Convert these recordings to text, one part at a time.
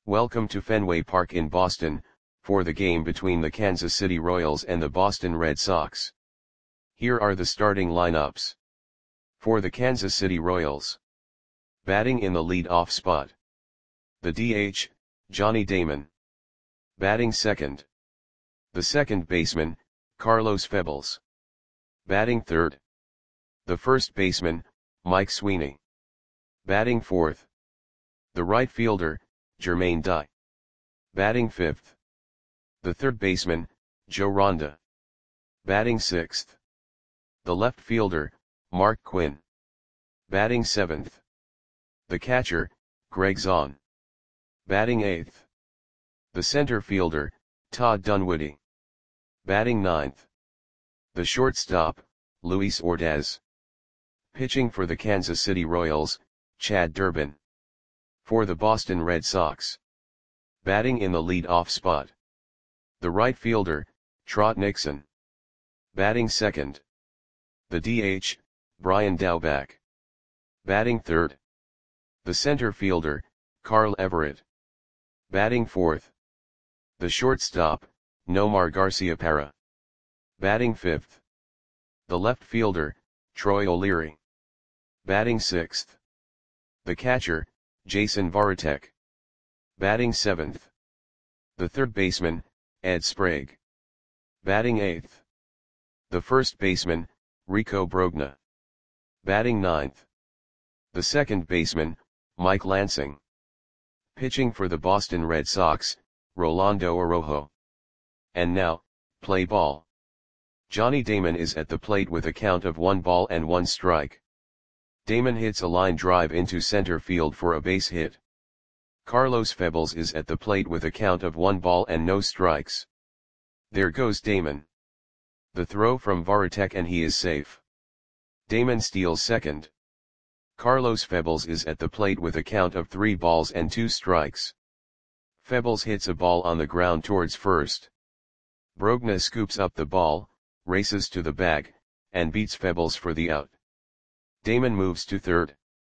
Welcome to Fenway Park in Boston, for the game between the Kansas City Royals and the Boston Red Sox. Here are the starting lineups. For the Kansas City Royals. Batting in the lead-off spot. The DH, Johnny Damon. Batting second. The second baseman, Carlos Febles. Batting third. The first baseman, Mike Sweeney. Batting fourth. The right fielder, Jermaine Dye. Batting fifth. The third baseman, Joe Ronda. Batting sixth. The left fielder, Mark Quinn. Batting seventh. The catcher, Greg Zahn. Batting eighth. The center fielder, Todd Dunwoody. Batting ninth. The shortstop, Luis Ordaz. Pitching for the Kansas City Royals, Chad Durbin. For the Boston Red Sox. Batting in the lead-off spot. The right fielder, Trot Nixon. Batting second. The DH, Brian Daubach. Batting third. The center fielder, Carl Everett. Batting fourth. The shortstop, Nomar Garciaparra. Batting fifth. The left fielder, Troy O'Leary. Batting sixth. The catcher, Jason Varitek. Batting seventh. The third baseman, Ed Sprague. Batting eighth. The first baseman, Rico Brogna. Batting ninth. The second baseman, Mike Lansing. Pitching for the Boston Red Sox, Rolando Araujo. And now, play ball. Johnny Damon is at the plate with a count of 1 strike. Damon hits a line drive into center field for a base hit. Carlos Febles is at the plate with a count of 1 strikes. There goes Damon. The throw from Varitek and he is safe. Damon steals second. Carlos Febles is at the plate with a count of 3 strikes. Febles hits a ball on the ground towards first. Brogna scoops up the ball, races to the bag, and beats Febles for the out. Damon moves to third.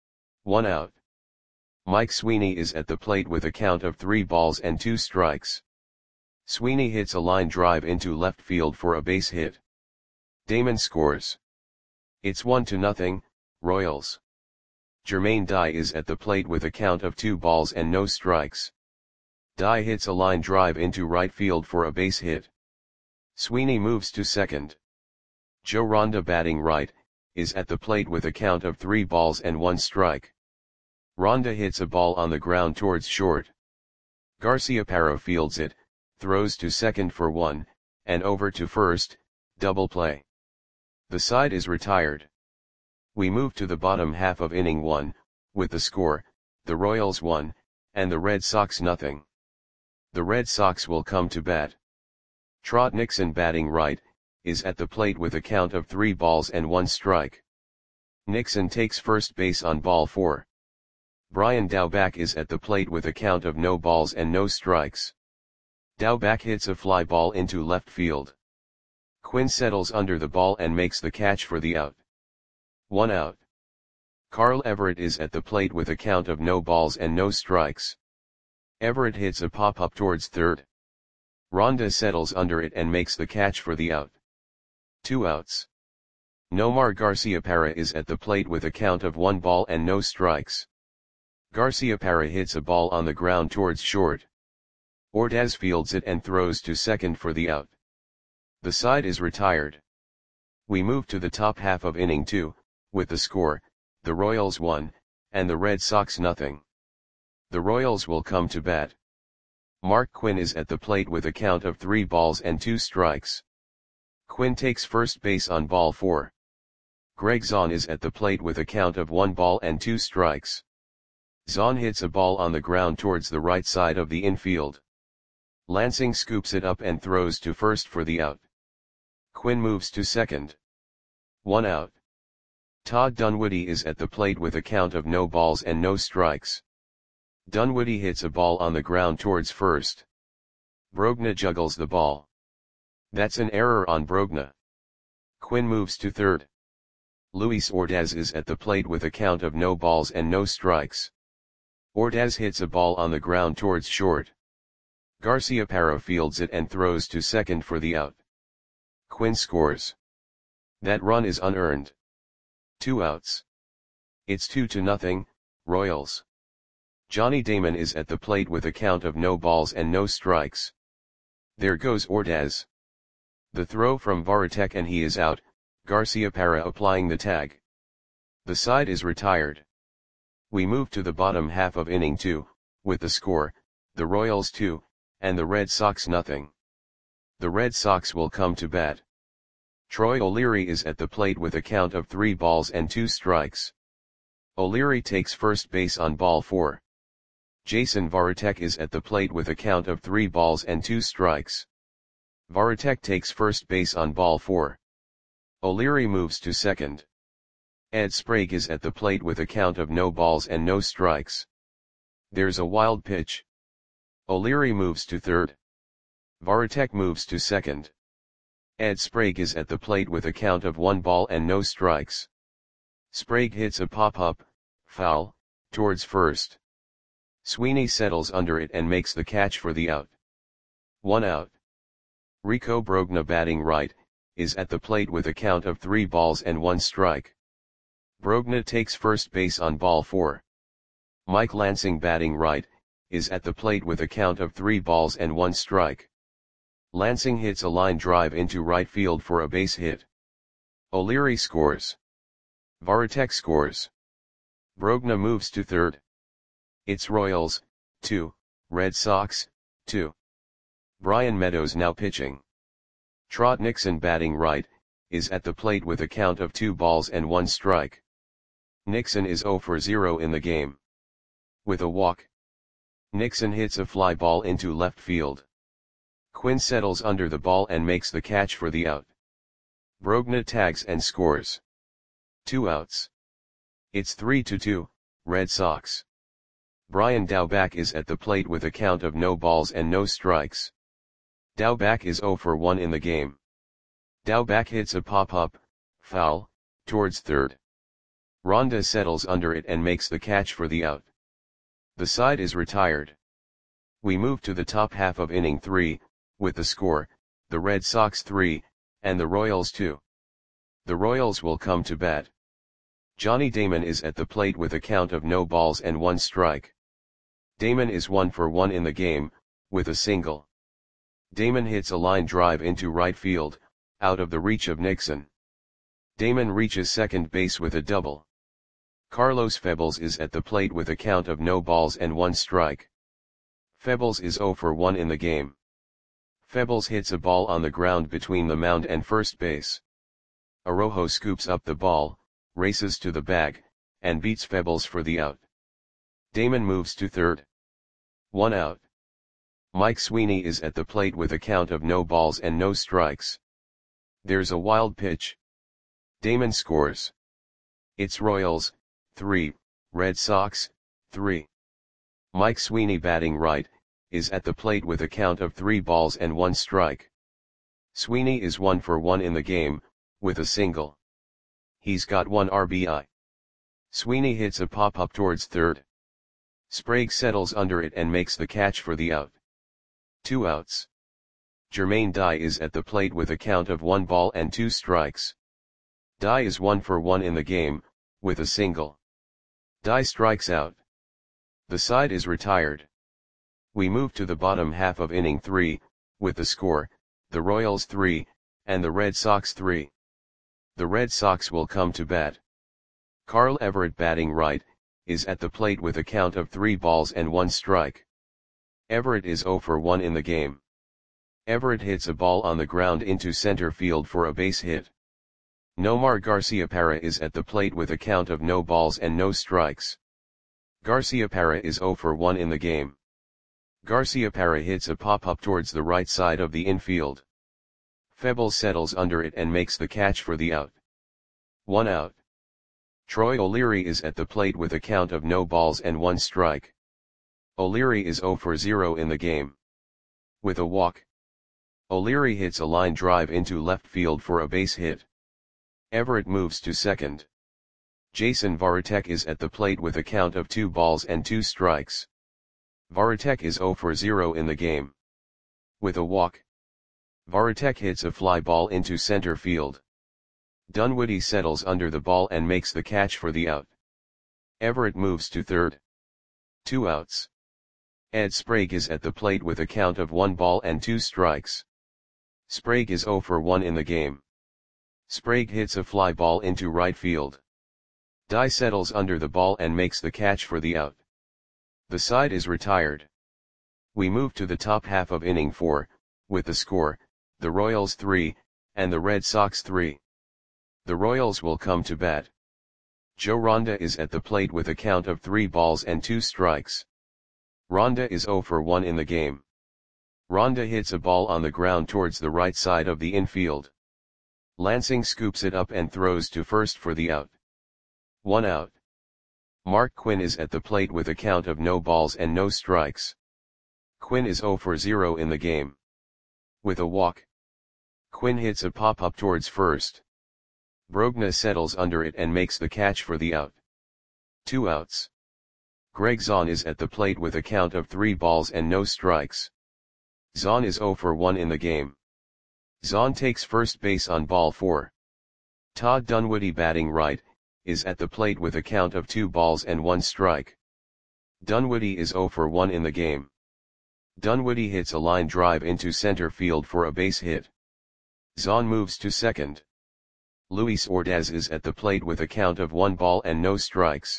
1 out. Mike Sweeney is at the plate with a count of 3 strikes. Sweeney hits a line drive into left field for a base hit. Damon scores. It's 1-0, Royals. Jermaine Dye is at the plate with a count of 2 strikes. Dye hits a line drive into right field for a base hit. Sweeney moves to second. Joe Ronda, batting right, is at the plate with a count of 3 strikes. Ronda hits a ball on the ground towards short. Garciaparra fields it, throws to second for 1, and over to first, double play. The side is retired. We move to the bottom half of inning 1, with the score, the Royals 1, and the Red Sox 0. The Red Sox will come to bat. Trot Nixon, batting right, is at the plate with a count of 3 strikes. Nixon takes first base on ball 4. Brian Daubach is at the plate with a count of no strikes. Daubach hits a fly ball into left field. Quinn settles under the ball and makes the catch for the out. 1 out. Carl Everett is at the plate with a count of no strikes. Everett hits a pop-up towards third. Ronda settles under it and makes the catch for the out. 2 outs. Nomar Garciaparra is at the plate with a count of 1 strikes. Garciaparra hits a ball on the ground towards short. Ordaz fields it and throws to second for the out. The side is retired. We move to the top half of inning 2, with the score, the Royals 1, and the Red Sox 0. The Royals will come to bat. Mark Quinn is at the plate with a count of 3 strikes. Quinn takes first base on ball 4. Greg Zahn is at the plate with a count of 1 strikes. Zahn hits a ball on the ground towards the right side of the infield. Lansing scoops it up and throws to first for the out. Quinn moves to second. 1 out. Todd Dunwoody is at the plate with a count of no strikes. Dunwoody hits a ball on the ground towards first. Brogna juggles the ball. That's an error on Brogna. Quinn moves to third. Luis Ordaz is at the plate with a count of no strikes. Ordaz hits a ball on the ground towards short. Garciaparra fields it and throws to second for the out. Quinn scores. That run is unearned. 2 outs. It's 2-0, Royals. Johnny Damon is at the plate with a count of no balls and no strikes. There goes Ordaz. The throw from Varitek and he is out, Garciaparra applying the tag. The side is retired. We move to the bottom half of inning 2, with the score, the Royals 2, and the Red Sox nothing. The Red Sox will come to bat. Troy O'Leary is at the plate with a count of 3 balls and 2 strikes. O'Leary takes first base on ball 4. Jason Varitek is at the plate with a count of 3 balls and 2 strikes. Varitek takes first base on ball 4. O'Leary moves to second. Ed Sprague is at the plate with a count of no balls and no strikes. There's a wild pitch. O'Leary moves to third. Varitek moves to second. Ed Sprague is at the plate with a count of 1 ball and no strikes. Sprague hits a pop-up, foul, towards first. Sweeney settles under it and makes the catch for the out. 1 out. Rico Brogna batting right, is at the plate with a count of 3 balls and 1 strike. Brogna takes first base on ball 4. Mike Lansing batting right, is at the plate with a count of 3 balls and 1 strike. Lansing hits a line drive into right field for a base hit. O'Leary scores. Varitek scores. Brogna moves to third. It's Royals, 2, Red Sox, 2. Brian Meadows now pitching. Trot Nixon batting right, is at the plate with a count of 2 balls and 1 strike. Nixon is 0 for 0 in the game. With a walk. Nixon hits a fly ball into left field. Quinn settles under the ball and makes the catch for the out. Brogna tags and scores. 2 outs. It's 3-2, Red Sox. Brian Daubach is at the plate with a count of no balls and no strikes. Daubach is 0 for 1 in the game. Daubach hits a pop-up, foul, towards third. Ronda settles under it and makes the catch for the out. The side is retired. We move to the top half of inning 3, with the score, the Red Sox 3, and the Royals 2. The Royals will come to bat. Johnny Damon is at the plate with a count of no balls and 1 strike. Damon is 1 for 1 in the game, with a single. Damon hits a line drive into right field, out of the reach of Nixon. Damon reaches second base with a double. Carlos Febles is at the plate with a count of no balls and 1 strike. Febles is 0 for 1 in the game. Febles hits a ball on the ground between the mound and first base. Arrojo scoops up the ball, races to the bag, and beats Febles for the out. Damon moves to third. 1 out. Mike Sweeney is at the plate with a count of no balls and no strikes. There's a wild pitch. Damon scores. It's Royals, 3, Red Sox, 3. Mike Sweeney batting right, is at the plate with a count of 3 balls and 1 strike. Sweeney is 1 for 1 in the game, with a single. He's got 1 RBI. Sweeney hits a pop-up towards third. Sprague settles under it and makes the catch for the out. 2 outs. Jermaine Dye is at the plate with a count of 1 ball and 2 strikes. Dye is 1 for 1 in the game, with a single. Dye strikes out. The side is retired. We move to the bottom half of inning 3, with the score, the Royals 3, and the Red Sox 3. The Red Sox will come to bat. Carl Everett batting right, is at the plate with a count of 3 balls and 1 strike. Everett is 0 for 1 in the game. Everett hits a ball on the ground into center field for a base hit. Nomar Garciaparra is at the plate with a count of no balls and no strikes. Garciaparra is 0 for 1 in the game. Garciaparra hits a pop-up towards the right side of the infield. Febles settles under it and makes the catch for the out. 1 out. Troy O'Leary is at the plate with a count of no balls and 1 strike. O'Leary is 0 for 0 in the game. With a walk. O'Leary hits a line drive into left field for a base hit. Everett moves to second. Jason Varitek is at the plate with a count of 2 balls and 2 strikes. Varitek is 0 for 0 in the game. With a walk, Varitek hits a fly ball into center field. Dunwoody settles under the ball and makes the catch for the out. Everett moves to third. 2 outs. Ed Sprague is at the plate with a count of 1 ball and 2 strikes. Sprague is 0 for 1 in the game. Sprague hits a fly ball into right field. Dye settles under the ball and makes the catch for the out. The side is retired. We move to the top half of inning 4, with the score, the Royals 3, and the Red Sox 3. The Royals will come to bat. Joe Ronda is at the plate with a count of 3 balls and 2 strikes. Ronda is 0 for 1 in the game. Ronda hits a ball on the ground towards the right side of the infield. Lansing scoops it up and throws to first for the out. 1 out. Mark Quinn is at the plate with a count of no balls and no strikes. Quinn is 0 for 0 in the game. With a walk, Quinn hits a pop-up towards first. Brogna settles under it and makes the catch for the out. 2 outs. Greg Zahn is at the plate with a count of 3 balls and no strikes. Zahn is 0 for 1 in the game. Zahn takes first base on ball 4. Todd Dunwoody, batting right, is at the plate with a count of 2 balls and 1 strike. Dunwoody is 0 for 1 in the game. Dunwoody hits a line drive into center field for a base hit. Zahn moves to second. Luis Ordaz is at the plate with a count of 1 ball and no strikes.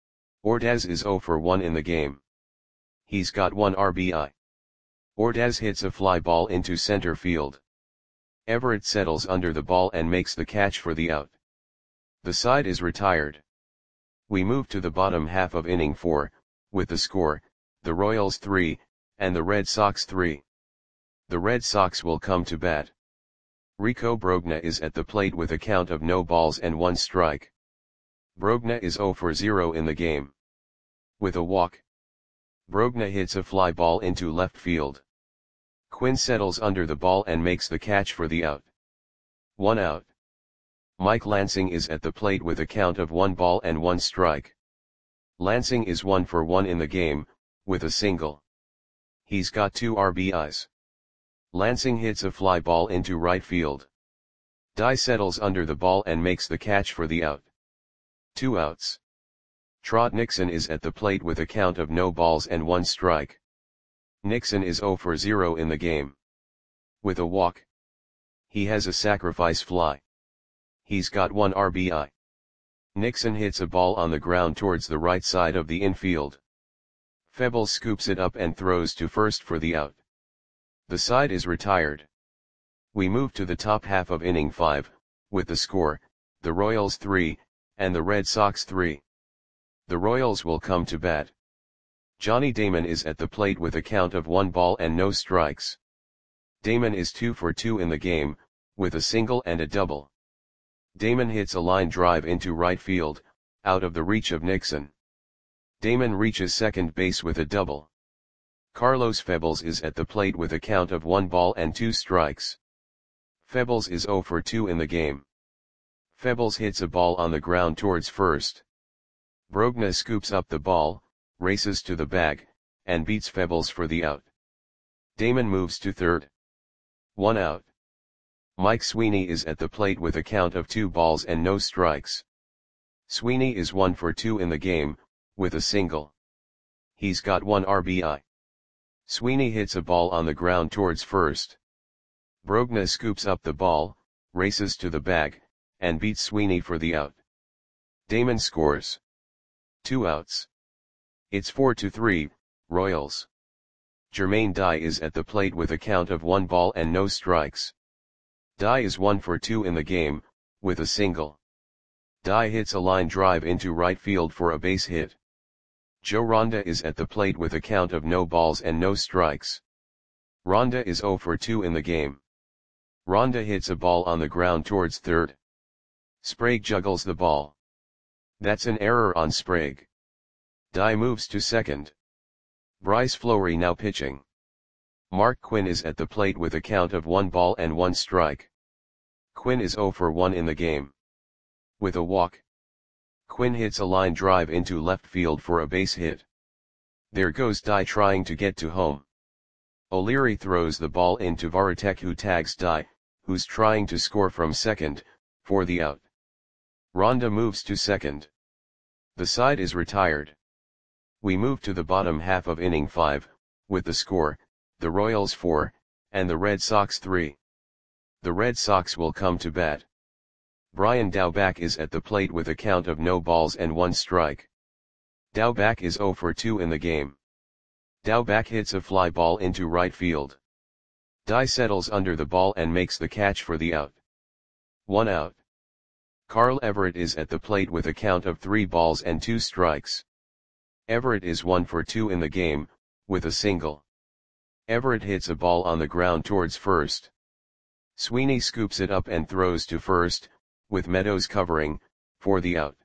Ordaz is 0 for 1 in the game. He's got 1 RBI. Ordaz hits a fly ball into center field. Everett settles under the ball and makes the catch for the out. The side is retired. We move to the bottom half of inning 4, with the score, the Royals 3, and the Red Sox 3. The Red Sox will come to bat. Rico Brogna is at the plate with a count of no balls and 1 strike. Brogna is 0 for 0 in the game. With a walk, Brogna hits a fly ball into left field. Quinn settles under the ball and makes the catch for the out. 1 out. Mike Lansing is at the plate with a count of 1 ball and 1 strike. Lansing is 1 for 1 in the game, with a single. He's got 2 RBIs. Lansing hits a fly ball into right field. Dye settles under the ball and makes the catch for the out. 2 outs. Trot Nixon is at the plate with a count of no balls and 1 strike. Nixon is 0 for 0 in the game. With a walk, he has a sacrifice fly. He's got 1 RBI. Nixon hits a ball on the ground towards the right side of the infield. Febles scoops it up and throws to first for the out. The side is retired. We move to the top half of inning 5, with the score, the Royals 3, and the Red Sox 3. The Royals will come to bat. Johnny Damon is at the plate with a count of 1 ball and no strikes. Damon is 2 for 2 in the game, with a single and a double. Damon hits a line drive into right field, out of the reach of Nixon. Damon reaches second base with a double. Carlos Febles is at the plate with a count of 1 ball and 2 strikes. Febles is 0 for 2 in the game. Febles hits a ball on the ground towards first. Brogna scoops up the ball, races to the bag, and beats Febles for the out. Damon moves to third. 1 out. Mike Sweeney is at the plate with a count of 2 balls and no strikes. Sweeney is 1 for 2 in the game, with a single. He's got 1 RBI. Sweeney hits a ball on the ground towards first. Brogna scoops up the ball, races to the bag, and beats Sweeney for the out. Damon scores. 2 outs. It's 4-3, Royals. Jermaine Dye is at the plate with a count of 1 ball and no strikes. Dye is 1 for 2 in the game, with a single. Dye hits a line drive into right field for a base hit. Joe Ronda is at the plate with a count of no balls and no strikes. Ronda is 0 for 2 in the game. Ronda hits a ball on the ground towards third. Sprague juggles the ball. That's an error on Sprague. Dye moves to second. Bryce Fleury now pitching. Mark Quinn is at the plate with a count of 1 ball and 1 strike. Quinn is 0 for 1 in the game. With a walk, Quinn hits a line drive into left field for a base hit. There goes Dye trying to get to home. O'Leary throws the ball into Varitek, who tags Dye, who's trying to score from second, for the out. Ronda moves to second. The side is retired. We move to the bottom half of inning 5, with the score, the Royals 4, and the Red Sox 3. The Red Sox will come to bat. Brian Daubach is at the plate with a count of no balls and 1 strike. Daubach is 0 for 2 in the game. Daubach hits a fly ball into right field. Dye settles under the ball and makes the catch for the out. 1 out. Carl Everett is at the plate with a count of 3 balls and 2 strikes. Everett is 1 for 2 in the game, with a single. Everett hits a ball on the ground towards first. Sweeney scoops it up and throws to first, with Meadows covering, for the out.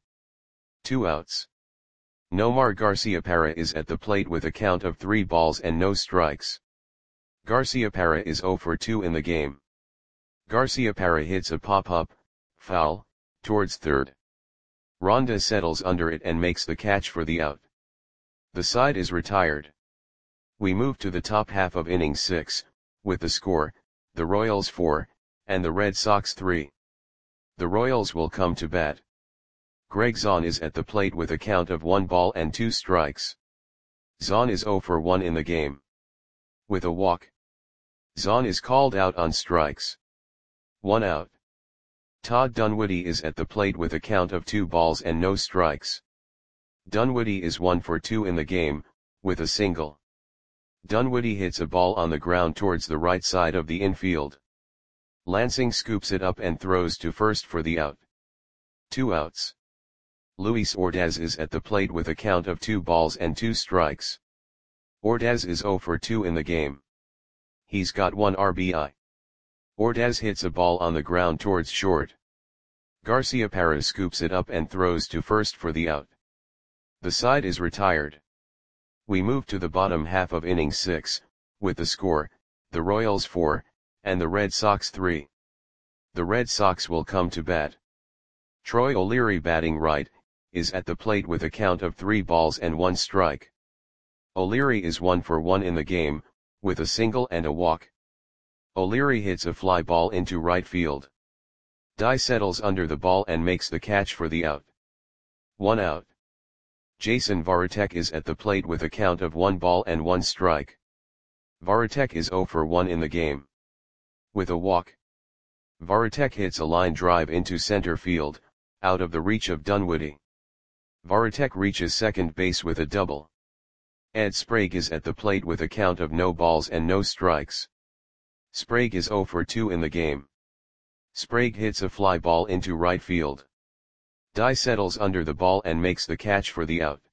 2 outs. Nomar Garciaparra is at the plate with a count of 3 balls and no strikes. Garciaparra is 0 for 2 in the game. Garciaparra hits a pop-up, foul, towards third. Ronda settles under it and makes the catch for the out. The side is retired. We move to the top half of inning 6, with the score, the Royals 4, and the Red Sox 3. The Royals will come to bat. Greg Zahn is at the plate with a count of 1 ball and 2 strikes. Zahn is 0 for 1 in the game. With a walk. Zahn is called out on strikes. 1 out. Todd Dunwoody is at the plate with a count of 2 balls and no strikes. Dunwoody is 1 for 2 in the game, with a single. Dunwoody hits a ball on the ground towards the right side of the infield. Lansing scoops it up and throws to first for the out. 2 outs. Luis Ordaz is at the plate with a count of 2 balls and 2 strikes. Ordaz is 0 for 2 in the game. He's got 1 RBI. Ordaz hits a ball on the ground towards short. Garciaparra scoops it up and throws to first for the out. The side is retired. We move to the bottom half of inning 6, with the score, the Royals 4, and the Red Sox 3. The Red Sox will come to bat. Troy O'Leary, batting right, is at the plate with a count of 3 balls and 1 strike. O'Leary is 1 for 1 in the game, with a single and a walk. O'Leary hits a fly ball into right field. Dye settles under the ball and makes the catch for the out. 1 out. Jason Varitek is at the plate with a count of 1 ball and 1 strike. Varitek is 0 for 1 in the game. With a walk. Varitek hits a line drive into center field, out of the reach of Dunwoody. Varitek reaches second base with a double. Ed Sprague is at the plate with a count of no balls and no strikes. Sprague is 0 for 2 in the game. Sprague hits a fly ball into right field. Dye settles under the ball and makes the catch for the out.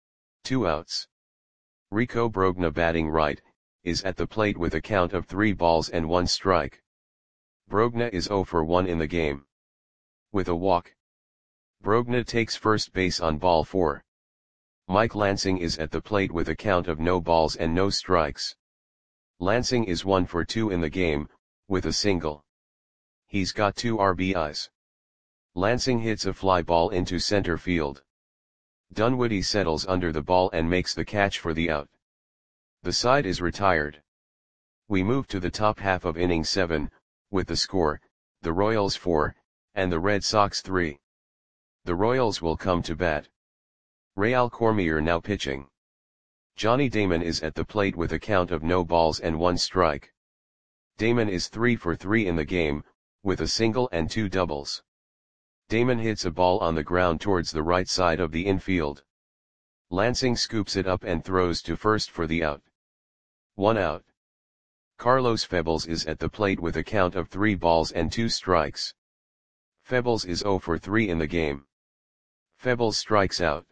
2 outs. Rico Brogna, batting right, is at the plate with a count of 3 balls and 1 strike. Brogna is 0 for 1 in the game. With a walk. Brogna takes first base on ball 4. Mike Lansing is at the plate with a count of no balls and no strikes. Lansing is 1 for 2 in the game, with a single. He's got 2 RBIs. Lansing hits a fly ball into center field. Dunwoody settles under the ball and makes the catch for the out. The side is retired. We move to the top half of inning 7, with the score, the Royals 4, and the Red Sox 3. The Royals will come to bat. Real Cormier now pitching. Johnny Damon is at the plate with a count of no balls and 1 strike. Damon is 3 for 3 in the game, with a single and 2 doubles. Damon hits a ball on the ground towards the right side of the infield. Lansing scoops it up and throws to first for the out. 1 out. Carlos Febles is at the plate with a count of 3 balls and 2 strikes. Febles is 0 for 3 in the game. Febles strikes out.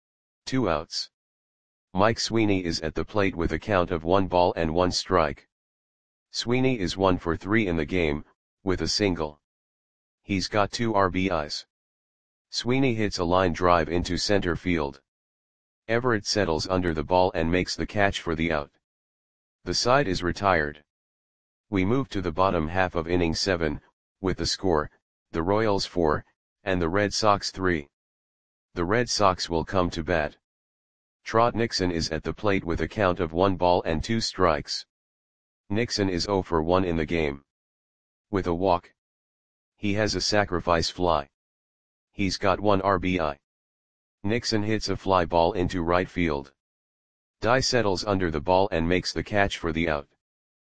2 outs. Mike Sweeney is at the plate with a count of 1 ball and 1 strike. Sweeney is 1 for 3 in the game, with a single. He's got 2 RBIs. Sweeney hits a line drive into center field. Everett settles under the ball and makes the catch for the out. The side is retired. We move to the bottom half of inning 7, with the score, the Royals 4, and the Red Sox 3. The Red Sox will come to bat. Trot Nixon is at the plate with a count of 1 ball and 2 strikes. Nixon is 0 for 1 in the game. With a walk. He has a sacrifice fly. He's got 1 RBI. Nixon hits a fly ball into right field. Dye settles under the ball and makes the catch for the out.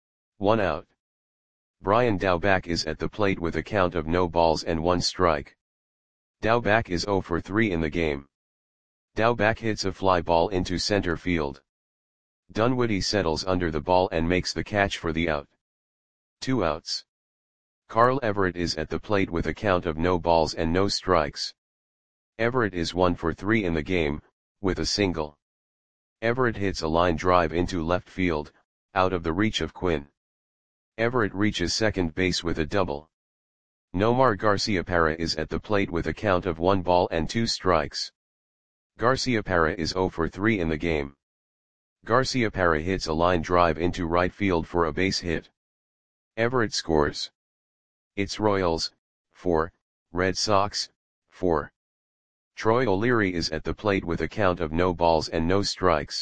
1 out. Brian Daubach is at the plate with a count of no balls and 1 strike. Daubach is 0 for 3 in the game. Daubach hits a fly ball into center field. Dunwoody settles under the ball and makes the catch for the out. 2 outs. Carl Everett is at the plate with a count of no balls and no strikes. Everett is 1 for 3 in the game, with a single. Everett hits a line drive into left field, out of the reach of Quinn. Everett reaches second base with a double. Nomar Garciaparra is at the plate with a count of 1 ball and 2 strikes. Garciaparra is 0 for 3 in the game. Garciaparra hits a line drive into right field for a base hit. Everett scores. It's Royals, 4, Red Sox, 4. Troy O'Leary is at the plate with a count of no balls and no strikes.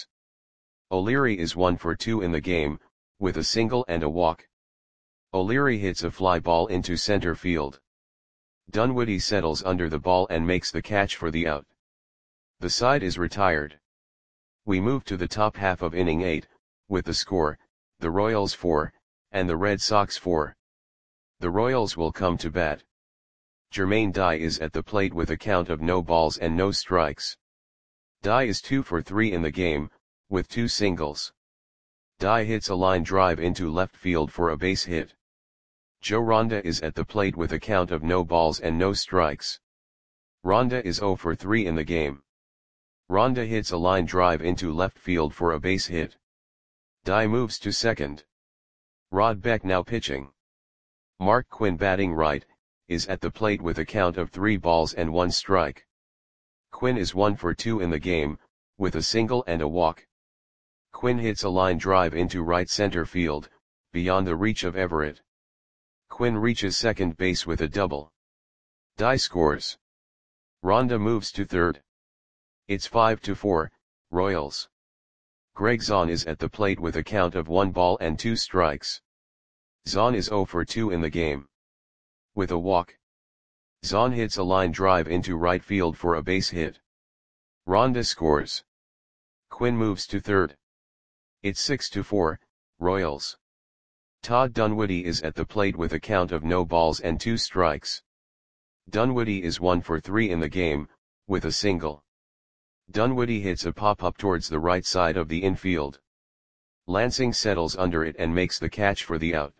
O'Leary is 1 for 2 in the game, with a single and a walk. O'Leary hits a fly ball into center field. Dunwoody settles under the ball and makes the catch for the out. The side is retired. We move to the top half of inning 8, with the score, the Royals 4, and the Red Sox 4. The Royals will come to bat. Jermaine Dye is at the plate with a count of no balls and no strikes. Dye is 2 for 3 in the game, with 2 singles. Dye hits a line drive into left field for a base hit. Joe Ronda is at the plate with a count of no balls and no strikes. Ronda is 0 for 3 in the game. Ronda hits a line drive into left field for a base hit. Dye moves to second. Rod Beck now pitching. Mark Quinn batting right, is at the plate with a count of 3 balls and 1 strike. Quinn is 1 for 2 in the game, with a single and a walk. Quinn hits a line drive into right center field, beyond the reach of Everett. Quinn reaches second base with a double. Dye scores. Ronda moves to third. It's 5-4, Royals. Greg Zahn is at the plate with a count of 1 ball and 2 strikes. Zahn is 0 for 2 in the game. With a walk. Zahn hits a line drive into right field for a base hit. Ronda scores. Quinn moves to third. It's 6-4, Royals. Todd Dunwoody is at the plate with a count of no balls and 2 strikes. Dunwoody is 1 for 3 in the game, with a single. Dunwoody hits a pop-up towards the right side of the infield. Lansing settles under it and makes the catch for the out.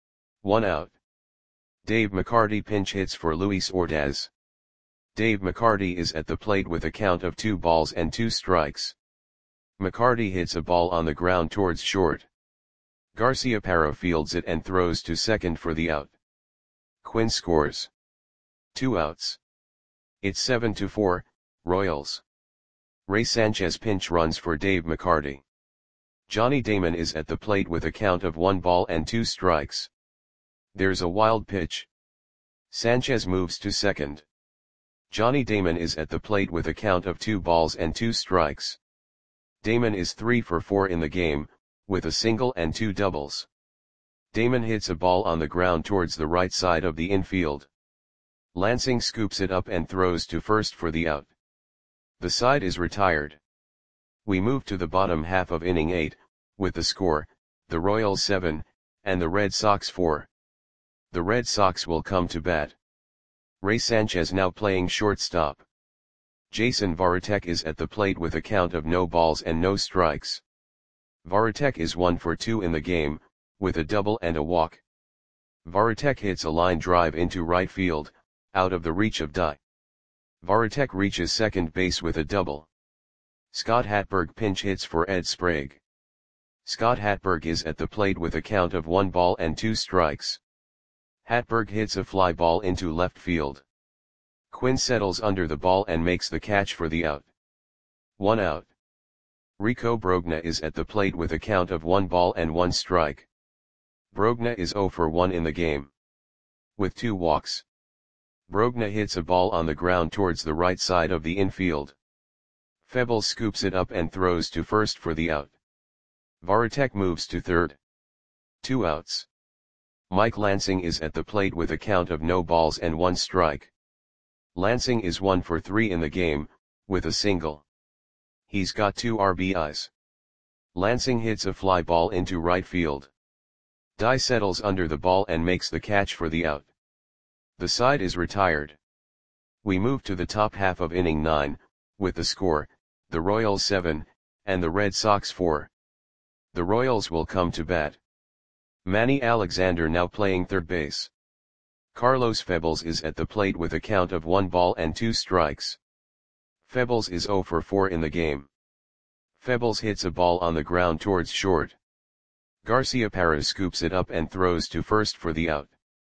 1 out. Dave McCarty pinch hits for Luis Ordaz. Dave McCarty is at the plate with a count of 2 balls and 2 strikes. McCarty hits a ball on the ground towards short. Garciaparra fields it and throws to second for the out. Quinn scores. 2 outs. It's 7-4, Royals. Ray Sanchez pinch runs for Dave McCarty. Johnny Damon is at the plate with a count of 1 ball and 2 strikes. There's a wild pitch. Sanchez moves to second. Johnny Damon is at the plate with a count of 2 balls and 2 strikes. Damon is 3 for 4 in the game, with a single and 2 doubles. Damon hits a ball on the ground towards the right side of the infield. Lansing scoops it up and throws to first for the out. The side is retired. We move to the bottom half of inning 8, with the score, the Royals 7, and the Red Sox 4. The Red Sox will come to bat. Ray Sanchez now playing shortstop. Jason Varitek is at the plate with a count of no balls and no strikes. Varitek is 1 for 2 in the game, with a double and a walk. Varitek hits a line drive into right field, out of the reach of Dye. Varitek reaches second base with a double. Scott Hatberg pinch hits for Ed Sprague. Scott Hatberg is at the plate with a count of 1 ball and 2 strikes. Hatberg hits a fly ball into left field. Quinn settles under the ball and makes the catch for the out. 1 out. Rico Brogna is at the plate with a count of 1 ball and 1 strike. Brogna is 0 for 1 in the game. With 2 walks. Brogna hits a ball on the ground towards the right side of the infield. Febbles scoops it up and throws to first for the out. Varitek moves to third. 2 outs. Mike Lansing is at the plate with a count of no balls and 1 strike. Lansing is 1 for 3 in the game, with a single. He's got 2 RBIs. Lansing hits a fly ball into right field. Dye settles under the ball and makes the catch for the out. The side is retired. We move to the top half of inning 9, with the score, the Royals 7, and the Red Sox 4. The Royals will come to bat. Manny Alexander now playing third base. Carlos Febbles is at the plate with a count of 1 ball and 2 strikes. Febbles is 0 for 4 in the game. Febbles hits a ball on the ground towards short. Garciaparra scoops it up and throws to first for the out.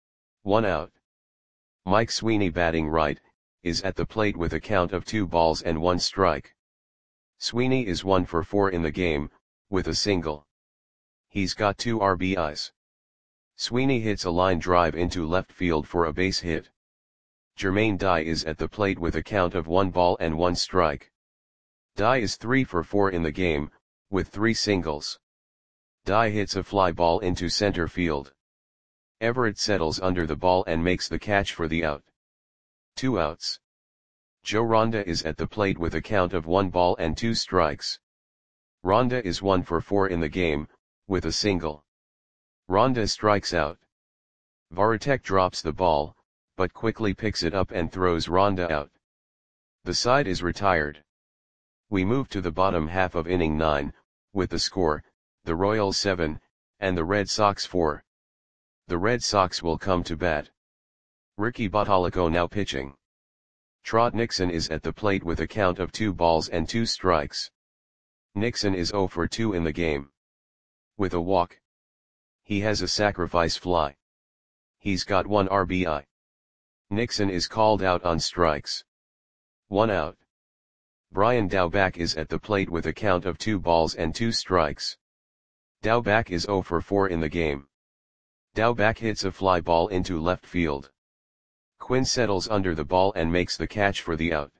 1 out. Mike Sweeney batting right, is at the plate with a count of 2 balls and 1 strike. Sweeney is 1 for 4 in the game, with a single. He's got 2 RBIs. Sweeney hits a line drive into left field for a base hit. Jermaine Dye is at the plate with a count of 1 ball and 1 strike. Dye is 3 for 4 in the game, with 3 singles. Dye hits a fly ball into center field. Everett settles under the ball and makes the catch for the out. 2 outs. Joe Ronda is at the plate with a count of 1 ball and 2 strikes. Ronda is 1 for 4 in the game, with a single. Ronda strikes out. Varitek drops the ball, but quickly picks it up and throws Ronda out. The side is retired. We move to the bottom half of inning 9, with the score, the Royals 7, and the Red Sox 4. The Red Sox will come to bat. Ricky Bottalico now pitching. Trot Nixon is at the plate with a count of 2 balls and 2 strikes. Nixon is 0 for 2 in the game. With a walk. He has a sacrifice fly. He's got 1 RBI. Nixon is called out on strikes. 1 out. Brian Daubach is at the plate with a count of 2 balls and 2 strikes. Daubach is 0 for 4 in the game. Daubach hits a fly ball into left field. Quinn settles under the ball and makes the catch for the out.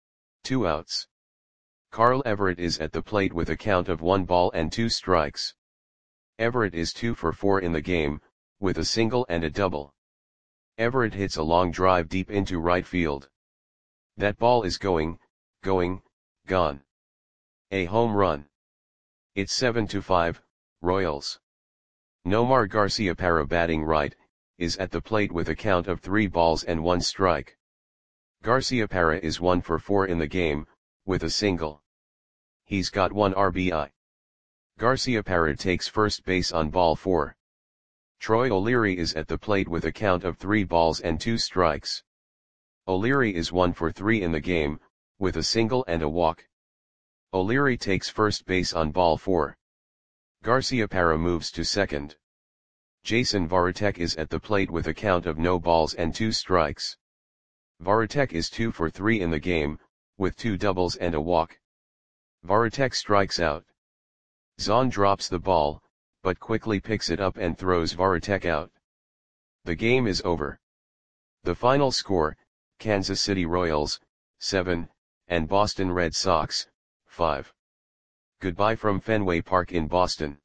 2 outs. Carl Everett is at the plate with a count of 1 ball and 2 strikes. Everett is 2 for 4 in the game, with a single and a double. Everett hits a long drive deep into right field. That ball is gone. A home run. It's 7-5, Royals. Nomar Garciaparra batting right, is at the plate with a count of 3 balls and 1 strike. Garciaparra is 1 for 4 in the game, with a single. He's got 1 RBI. Garciaparra takes first base on ball 4. Troy O'Leary is at the plate with a count of 3 balls and 2 strikes. O'Leary is 1 for 3 in the game, with a single and a walk. O'Leary takes first base on ball 4. Garciaparra moves to second. Jason Varitek is at the plate with a count of no balls and 2 strikes. Varitek is 2 for 3 in the game, with 2 doubles and a walk. Varitek strikes out. Zahn drops the ball, but quickly picks it up and throws Varitek out. The game is over. The final score, Kansas City Royals, 7, and Boston Red Sox, 5. Goodbye from Fenway Park in Boston.